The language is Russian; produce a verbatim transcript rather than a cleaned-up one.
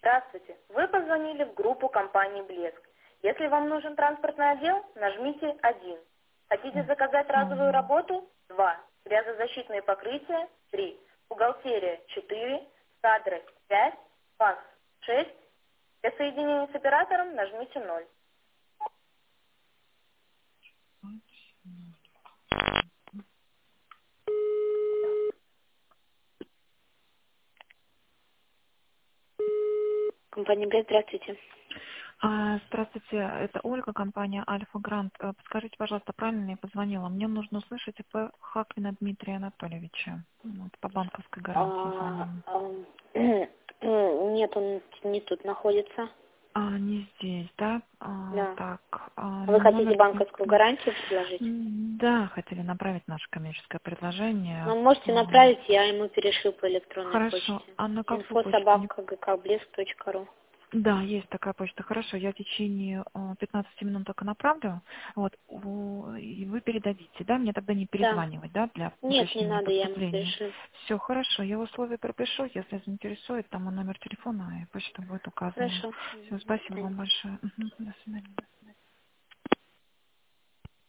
Здравствуйте. Вы позвонили в группу компании «Блеск». Если вам нужен транспортный отдел, нажмите один. Хотите заказать разовую работу? два. Грязозащитные покрытия? три. Бухгалтерия? четыре. Кадры? пять. Факс? шесть. Для соединения с оператором нажмите ноль. Компания «Блеск», здравствуйте. А, Здравствуйте, это Ольга, компания Альфа Грант. Э, Подскажите, пожалуйста, правильно я позвонила? Мне нужно услышать ИП Хаквина Дмитрия Анатольевича. Вот, по банковской гарантии А, звоним. а, Нет, он не тут находится. А, не здесь, да? А, Да. так, а, Вы хотите номер банковскую телефона. гарантию предложить? М, Да, хотели направить наше коммерческое предложение. Ну, можете А, направить, я ему перешлю по электронной Хорошо, почте. а на какую инфо почту? Не- собака гкблеск точка ру. Да, есть такая почта. Хорошо, я в течение э, пятнадцати минут только направлю. Вот, у- и вы передадите, да? Мне тогда не Да. перезванивать, да, для Нет, не уточнения надо, я ему поступления. перешлю. Все, хорошо, я условия пропишу, если заинтересует, там и номер телефона, и почта будет указана. Хорошо. Все, Мгм. До спасибо свидания. вам большое. Мгм, до свидания.